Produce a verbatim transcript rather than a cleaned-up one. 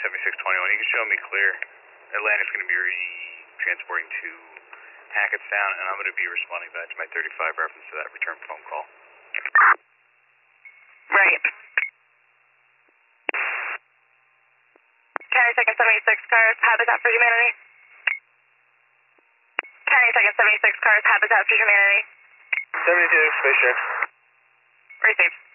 seventy-six twenty-one. You can show me clear. Atlantic's going to be re-transporting to Hackettstown, and I'm going to be responding back to my thirty-five reference to that return phone call. Right. County Second seventy-six cars, Habitat for Humanity. County Second seventy-six cars, Habitat for Humanity. seventy-two, Space Check. Received.